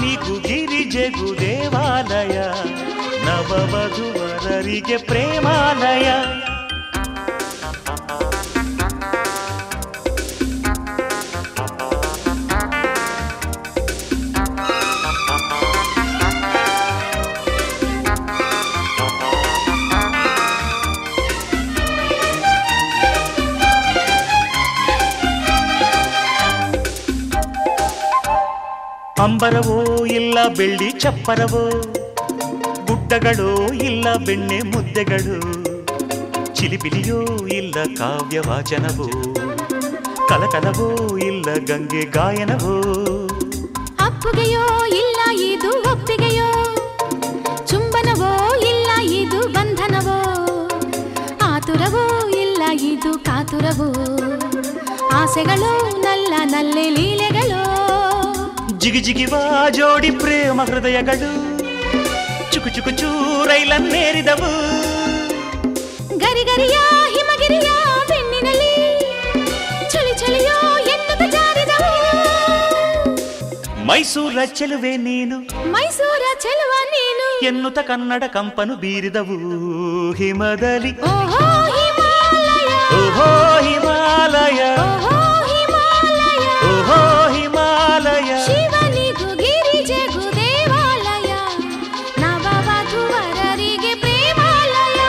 ಶಿವನಿಗೂ ಗಿರಿಜೆಗೂ ದೇವಾಲಯ, ನವವಧುವರರಿಗೆ ಪ್ರೇಮಾಲಯ. ಅಂಬರವೋ ಇಲ್ಲ ಬೆಳ್ಳಿ ಚಪ್ಪರವೋ, ಗುಡ್ಡಗಳೋ ಇಲ್ಲ ಬೆಣ್ಣೆ ಮುದ್ದೆಗಳು, ಚಿಲಿಪಿಲಿಯೋ ಇಲ್ಲ ಕಾವ್ಯ ವಾಚನವೋ, ಕಲಕಲವೋ ಇಲ್ಲ ಗಂಗೆ ಗಾಯನವೋ. ಅಪ್ಪುಗೆಯೋ ಇಲ್ಲ ಇದು ಒಪ್ಪಿಗೆಯೋ, ಚುಂಬನವೋ ಇಲ್ಲ ಇದು ಬಂಧನವೋ, ಆತುರವೋ ಇಲ್ಲ ಇದು ಕಾತುರವೋ, ಆಸೆಗಳು ನಲ್ಲ ನಲ್ಲೆ ಲೀಲೆಗಳು. ಜಿಗಿಜಿಗಿವ ಜೋಡಿ ಪ್ರೇಮ ಹೃದಯಗಳು, ಚುಕು ಚುಕು ಚೂರೈಲನ್ನೇರಿದವು. ಗರಿಗರಿಯ ಹಿಮಗಿರಿಯ ಬೆನ್ನಿನಲ್ಲಿ ಚಳಿ ಚಳಿಯೋ ಎನ್ನುತ್ತ ಜಾರಿದವು. ಮೈಸೂರ ಚೆಲುವೆ ನೀನು, ಮೈಸೂರ ಚೆಲುವ ನೀನು ಎನ್ನುತ್ತ ಕನ್ನಡ ಕಂಪನು ಬೀರಿದವು. ಹಿಮದಲ್ಲಿ ಓಹೋ ಹಿಮಾಲಯ, ಓಹೋ ಹಿಮಾಲಯ, ಓಹೋ ಹಿಮಾಲಯ, ಓಹೋ ಹಿಮಾಲಯ. ಶಿವನಿಗೂ ಗಿರಿಜೆಗೂ ದೇವಾಲಯ, ನವವಧುವರರಿಗೆ ಪ್ರೇಮಾಲಯ.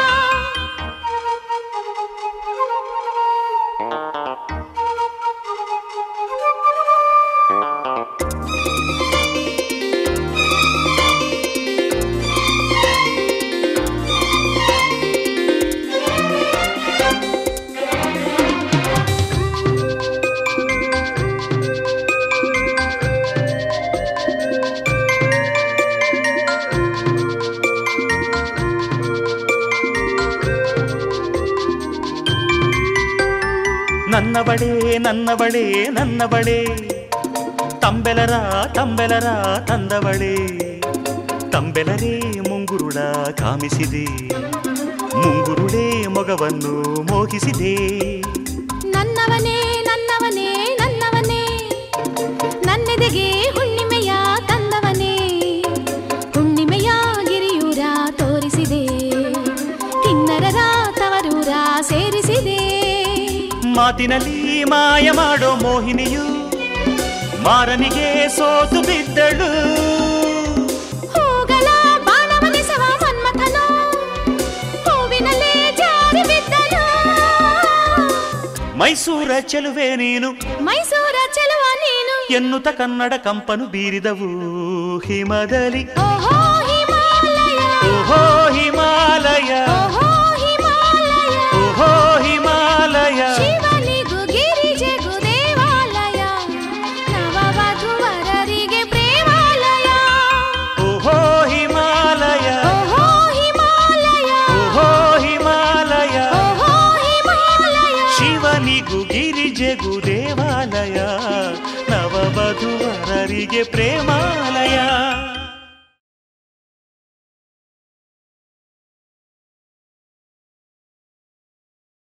ನನ್ನವಳೇ ನನ್ನವಳೇ ನನ್ನವಳೇ, ತಂಬೆಲರ ತಂಬೆಲರ ತಂದವಳೇ. ತಂಬೆಲರೇ ಮುಂಗುರುಳ ಕಾಮಿಸಿದೆ, ಮುಂಗುರುಳೇ ಮೊಗವನ್ನು ಮೋಹಿಸಿದೆ. ನನ್ನವನೇ ನನ್ನವನೇ ನನ್ನವನೇ, ನನ್ನೆದೆಗೆ ಹುಣ್ಣಿಮೆಯ ತಂದವನೇ, ಹುಣ್ಣಿಮೆಯ ಗಿರಿಯೂರ ತೋರಿಸಿದೆ, ಕಿನ್ನರರ ತವರೂರ ಸೇರಿಸಿದೆ. ಮಾತಿನಲ್ಲಿ ಮಾಯ ಮಾಡೋ ಮೋಹಿನಿಯು ಮಾರನಿಗೆ ಸೋತು ಬಿದ್ದಳು. ಹೂಗಳ ಬಾಣವನಿಸವ ಮನ್ಮಥನು ಹೂವಿನಲ್ಲೇ ಜಾರಿ ಬಿದ್ದನು. ಮೈಸೂರ ಚೆಲುವೆ ನೀನು, ಮೈಸೂರ ಚೆಲುವ ನೀನು ಎನ್ನುತ್ತ ಕನ್ನಡ ಕಂಪನು ಬೀರಿದವು. ಹಿಮದಲ್ಲಿ ಓಹೋ ಹಿಮಾಲಯ, ಓಹೋ ಹಿಮಾಲಯ, ಓಹೋ ಹಿಮಾಲಯ, ಓಹೋ ಹಿಮಾಲಯ. ಶಿವನಿಗೂ ಗಿರಿಜೆಗೂ ದೇವಾಲಯ, ನವವಧುವರರಿಗೆ ಪ್ರೇಮಾಲಯ. ಓಹೋ ಹಿಮಾಲಯ, ಓಹೋ ಹಿಮಾಲಯ, ಓಹೋ ಹಿಮಾಲಯ. ಓಹೋ ಹಿಮಾಲಯ. ಶಿವನಿಗೂ ಗಿರಿಜೆಗೂ ದೇವಾಲಯ, ನವವಧುವರರಿಗೆ ಪ್ರೇಮಾಲಯ.